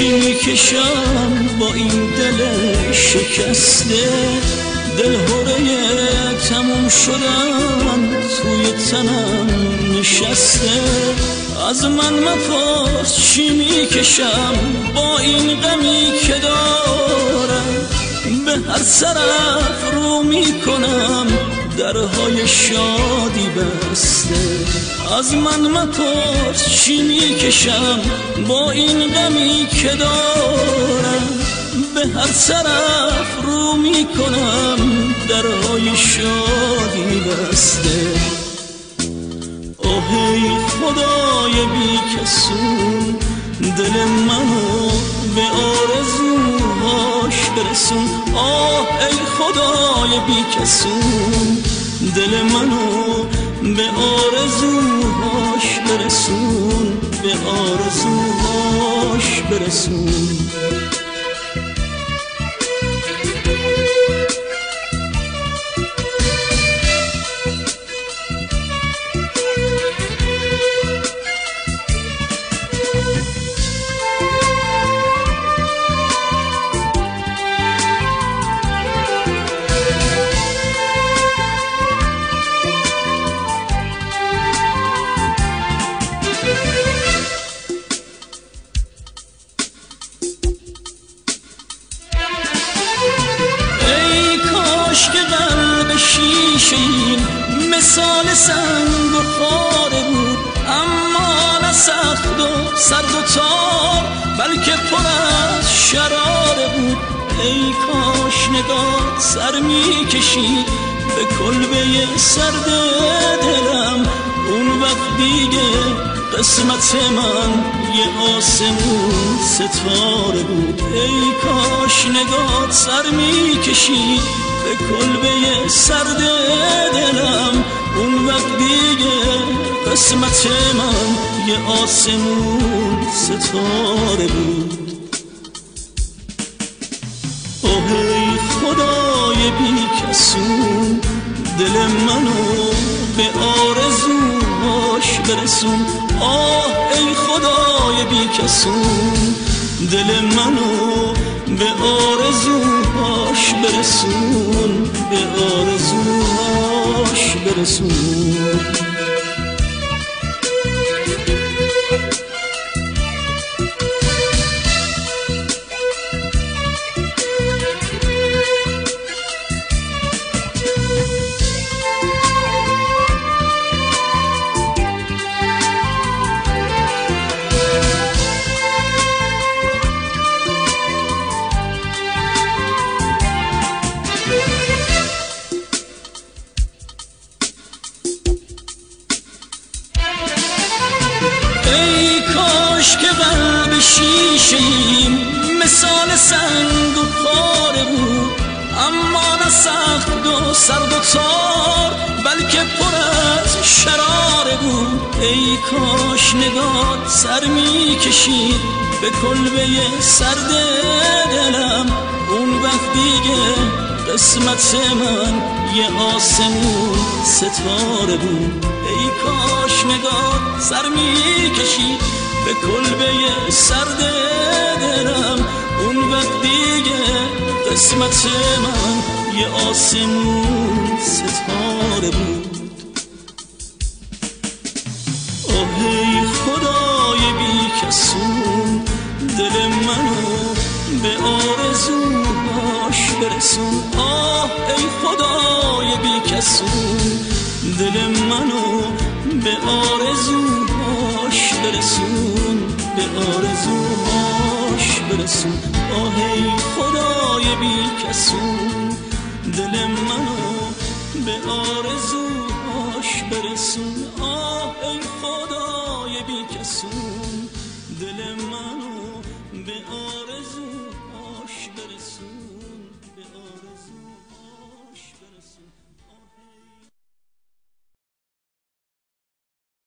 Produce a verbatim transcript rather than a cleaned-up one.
چی میکشم با این دل شکسته، دل هره تموم شدن توی تنم نشسته. از من مپرس چی میکشم با این غمی که دارم، به هر طرف رو میکنم درهای شادی بسته. از من مپرس چی میکشم با این غمی که دارم، به هر طرف رو میکنم درهای شادی بسته. آه ای خدای بی کسون، دل منو به آرزوهاش برسون. آه ای خدای بی کسون، دل منو به آرزوهاش برسون، به آرزوهاش برسون. مثال سنگ و خاره بود، اما نه سخت و سرد و تار، بلکه پر از شراره بود. ای کاش نگاه سر می کشید به کلبه سرد دلم، اون وقت دیگه قسمت من یه آسمون ستاره بود. ای کاش نگاه سر می کشید به کلبه سرد دلم، اون وقت دیگه قسمت من یه آسمون ستاره بود. آه ای خدای بی کسون، دل منو به آرزوهاش برسون. آه ای خدای بی کسون، دل منو به آرزوهاش برسون، به آرزوهاش برسون. که قلب شیشه‌ایم مثال سنگ و خاره بود، اما نه سخت و سرد و تار، بلکه پر از شراره بود. ای کاش نگاه سر می کشید به کلبه سرد دلم، اون وقت دیگه قسمت من یه آسمون ستاره بود. ای کاش نگاه سر می کشید به کلبه سرد دلم، اون وقت دیگه قسمت من یه آسمون ستاره بود. آه ای خدای بی کسون، دل منو به آرزوهاش برسون. آه ای خدای بی کسون، دل منو به آرزوهاش برسون، به آرزوهاش برسون. آه ای خدای بی کسون، دل منو به آرزوهاش برسون. آه ای خدای بی کسون، دل منو به آرزوهاش